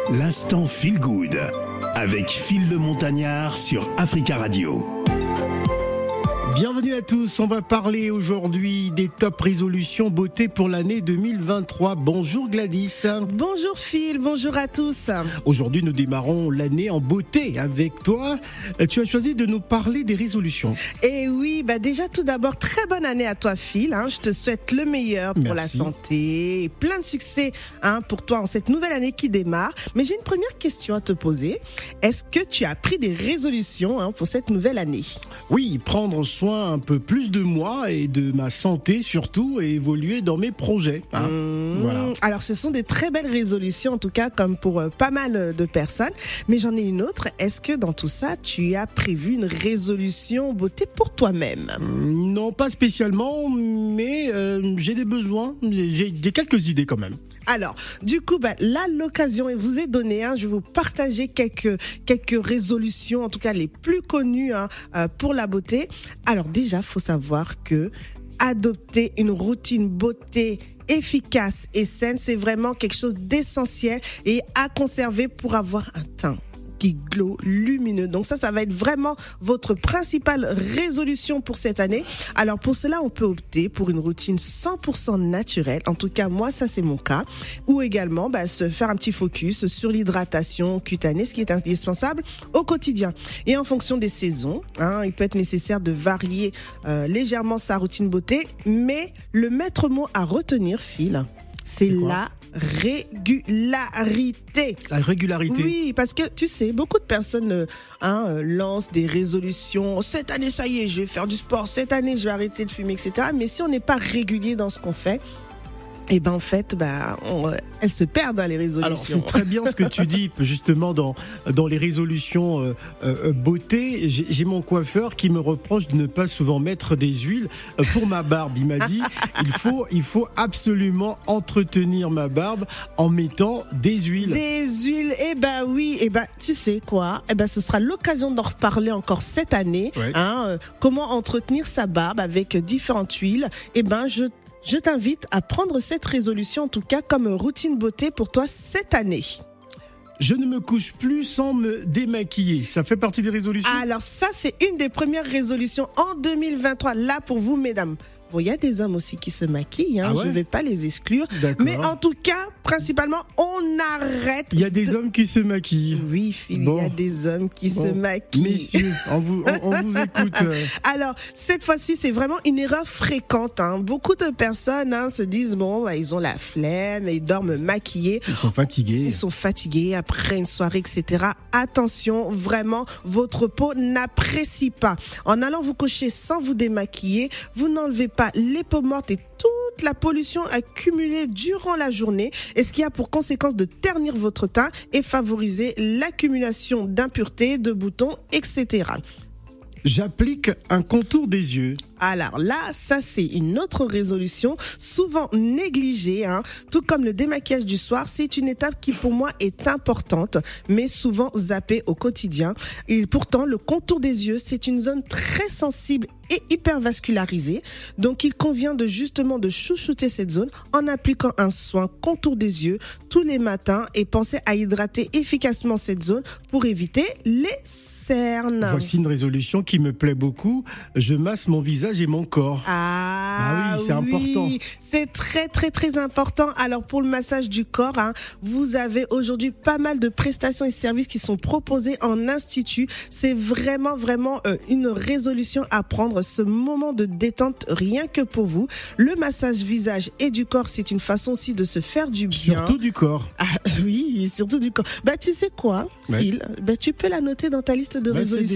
L'instant Feel Good avec Phil le Montagnard sur Africa Radio. Bienvenue à tous, on va parler aujourd'hui des top résolutions beauté pour l'année 2023. Bonjour Gladys. Bonjour Phil, bonjour à tous. Aujourd'hui nous démarrons l'année en beauté avec toi. Tu as choisi de nous parler des résolutions. Et oui, déjà tout d'abord, très bonne année à toi Phil. Je te souhaite le meilleur pour Merci. la santé et plein de succès pour toi en cette nouvelle année qui démarre. Mais j'ai une première question à te poser. Est-ce que tu as pris des résolutions pour cette nouvelle année ? Oui, prendre soin un peu plus de moi et de ma santé surtout et évoluer dans mes projets. Voilà. Alors ce sont des très belles résolutions en tout cas comme pour pas mal de personnes. Mais j'en ai une autre. Est-ce que dans tout ça tu as prévu une résolution beauté pour toi-même ? Non, pas spécialement, mais j'ai des besoins, j'ai quelques idées quand même. Alors, du coup, là, l'occasion vous est donnée. Je vais vous partager quelques résolutions, en tout cas les plus connues pour la beauté. Alors déjà, faut savoir que adopter une routine beauté efficace et saine, c'est vraiment quelque chose d'essentiel et à conserver pour avoir un teint qui glow, lumineux. Donc ça va être vraiment votre principale résolution pour cette année. Alors pour cela, on peut opter pour une routine 100% naturelle. En tout cas, moi, ça c'est mon cas. Ou également, se faire un petit focus sur l'hydratation cutanée, ce qui est indispensable au quotidien. Et en fonction des saisons, il peut être nécessaire de varier légèrement sa routine beauté. Mais le maître mot à retenir, Phil, c'est la régularité. La régularité. Oui, parce que tu sais, beaucoup de personnes lancent des résolutions. Cette année, ça y est, je vais faire du sport. Cette année, je vais arrêter de fumer, etc. Mais si on n'est pas régulier dans ce qu'on fait, en fait, elles se perdent dans les résolutions. Alors c'est très bien ce que tu dis justement dans les résolutions beauté. J'ai mon coiffeur qui me reproche de ne pas souvent mettre des huiles pour ma barbe. Il m'a dit il faut absolument entretenir ma barbe en mettant des huiles. Des huiles, oui, tu sais quoi, ce sera l'occasion d'en reparler encore cette année. Ouais. Comment entretenir sa barbe avec différentes huiles. Je t'invite à prendre cette résolution, en tout cas, comme routine beauté pour toi cette année. Je ne me couche plus sans me démaquiller. Ça fait partie des résolutions ? Alors ça, c'est une des premières résolutions en 2023. Là, pour vous, mesdames. Bon, il y a des hommes aussi qui se maquillent, Ah ouais ? Je vais pas les exclure. D'accord. Mais en tout cas, principalement, on arrête. Il y a des hommes qui se maquillent. Oui, Phil, Bon. il y a des hommes qui se maquillent. Messieurs, on vous écoute. Alors, cette fois-ci, c'est vraiment une erreur fréquente. Beaucoup de personnes se disent, ils ont la flemme, ils dorment maquillés. Ils sont fatigués. Ils sont fatigués après une soirée, etc. Attention, vraiment, votre peau n'apprécie pas. En allant vous coucher sans vous démaquiller, vous n'enlevez pas les peaux mortes et toute la pollution accumulée durant la journée, et ce qui a pour conséquence de ternir votre teint et favoriser l'accumulation d'impuretés, de boutons, etc. J'applique un contour des yeux. Alors là, ça c'est une autre résolution, souvent négligée, tout comme le démaquillage du soir. C'est une étape qui pour moi est importante, mais souvent zappée au quotidien. Et pourtant, le contour des yeux, c'est une zone très sensible et hyper vascularisée. Donc il convient de chouchouter cette zone en appliquant un soin contour des yeux tous les matins et penser à hydrater efficacement cette zone pour éviter les cernes. Voici une résolution qui me plaît beaucoup. Je masse mon visage et mon corps. Ah oui, c'est important. C'est très très très important. Alors pour le massage du corps, vous avez aujourd'hui pas mal de prestations et services qui sont proposés en institut. C'est vraiment une résolution à prendre, ce moment de détente rien que pour vous. Le massage visage et du corps, c'est une façon aussi de se faire du bien. Surtout du corps. Ah oui, surtout du corps. Tu sais quoi, Phil, tu peux la noter dans ta liste de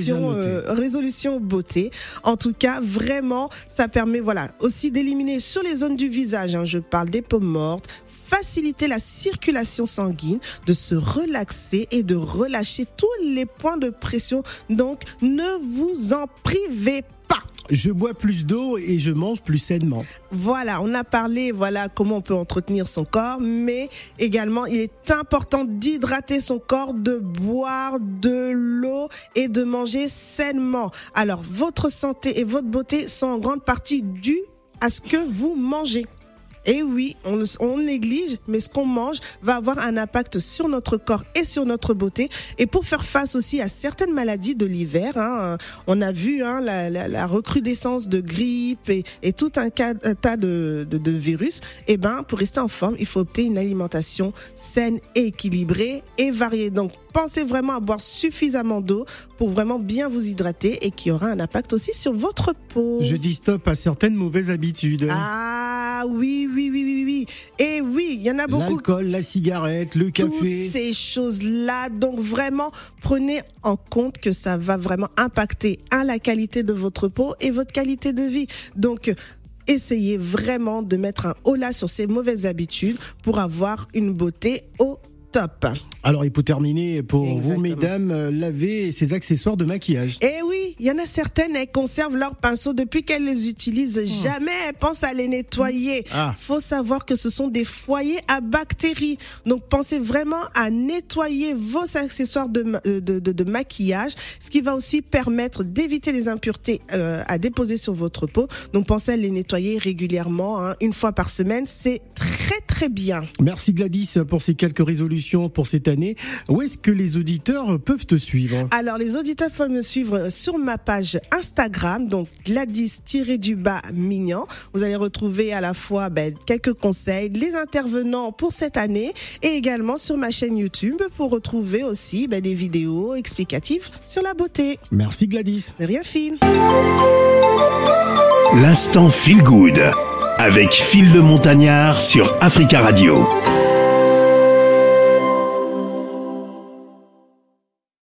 résolutions beauté. En tout cas, vraiment, ça permet aussi d'éliminer sur les zones du visage, je parle des peaux mortes, faciliter la circulation sanguine, de se relaxer et de relâcher tous les points de pression. Donc, ne vous en privez pas. Je bois plus d'eau et je mange plus sainement. Voilà, on a parlé, comment on peut entretenir son corps, mais également, il est important d'hydrater son corps, de boire de l'eau et de manger sainement. Alors, votre santé et votre beauté sont en grande partie dues à ce que vous mangez. Et oui, on néglige, mais ce qu'on mange va avoir un impact sur notre corps et sur notre beauté. Et pour faire face aussi à certaines maladies de l'hiver, on a vu la recrudescence de grippe et tout un tas de virus. Et pour rester en forme, il faut opter une alimentation saine et équilibrée et variée. Donc, pensez vraiment à boire suffisamment d'eau pour vraiment bien vous hydrater et qui aura un impact aussi sur votre peau. Je dis stop à certaines mauvaises habitudes. Ah oui. Et oui, il y en a beaucoup. L'alcool, la cigarette, le café. Toutes ces choses-là. Donc vraiment, prenez en compte que ça va vraiment impacter la qualité de votre peau et votre qualité de vie. Donc, essayez vraiment de mettre un holà sur ces mauvaises habitudes pour avoir une beauté au top. Alors, il faut terminer pour Exactement. vous, mesdames, laver ces accessoires de maquillage. Eh oui, il y en a certaines, elles conservent leurs pinceaux depuis qu'elles les utilisent. Jamais elles pensent à les nettoyer. Faut savoir que ce sont des foyers à bactéries. Donc, pensez vraiment à nettoyer vos accessoires de maquillage, ce qui va aussi permettre d'éviter les impuretés à déposer sur votre peau. Donc, pensez à les nettoyer régulièrement, une fois par semaine. C'est très, très bien. Merci Gladys pour ces quelques résolutions pour cette année. Où est-ce que les auditeurs peuvent te suivre ? Alors, les auditeurs peuvent me suivre sur ma page Instagram, donc Gladys-Mignan. Vous allez retrouver à la fois quelques conseils, les intervenants pour cette année et également sur ma chaîne YouTube pour retrouver aussi des vidéos explicatives sur la beauté. Merci Gladys. De rien, Phil. L'instant Feel Good avec Phil le Montagnard sur Africa Radio.